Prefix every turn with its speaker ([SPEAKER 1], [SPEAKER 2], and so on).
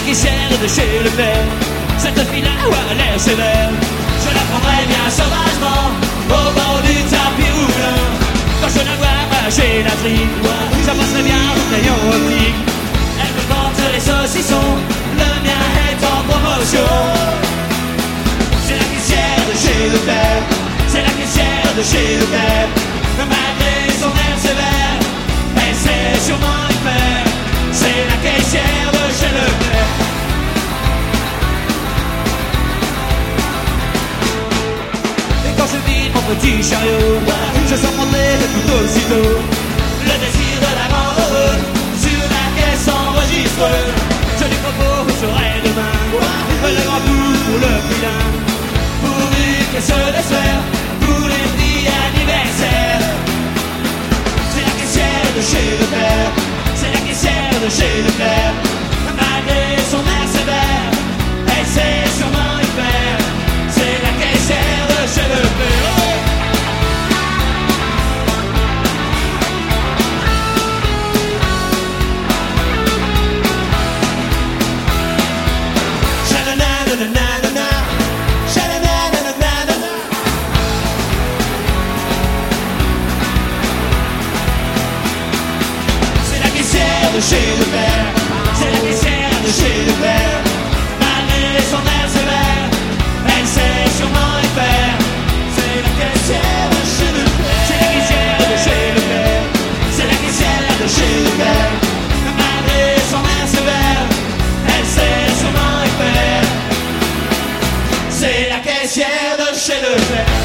[SPEAKER 1] caissière de chez le père. Cette fille-là, ouais, elle est sévère. Je la prendrai bien sauvagement au bord du tapis roulant. Quand je la vois chez la trique, ça passerait bien au rayon optique. Elle me porte les saucissons, le mien est en promotion. C'est la caissière de chez le père, c'est la caissière de chez le père. Malgré son air sévère, elle sait sûrement y faire. C'est la caissière de chez le père. Et quand je vide mon petit chariot, je sens mon nez tout aussitôt. Le désir de la mort sur la caisse enregistre. Je lui proposerai demain le grand tour pour le vilain, pourvu qu'elle se laisse faire pour les petits anniversaires. C'est la caissière de chez le père, c'est la caissière de chez le père. Malgré son air sévère, elle sait sûrement y faire. C'est la caissière de chez le père. De chez le père, c'est la caissière de chez le père. Malgré son air sévère, elle sait sûrement y faire. C'est la caissière de chez le père, c'est la caissière de chez le père, c'est la caissière de chez le père. Malgré son air sévère, elle sait sûrement y faire. C'est la caissière de chez le père.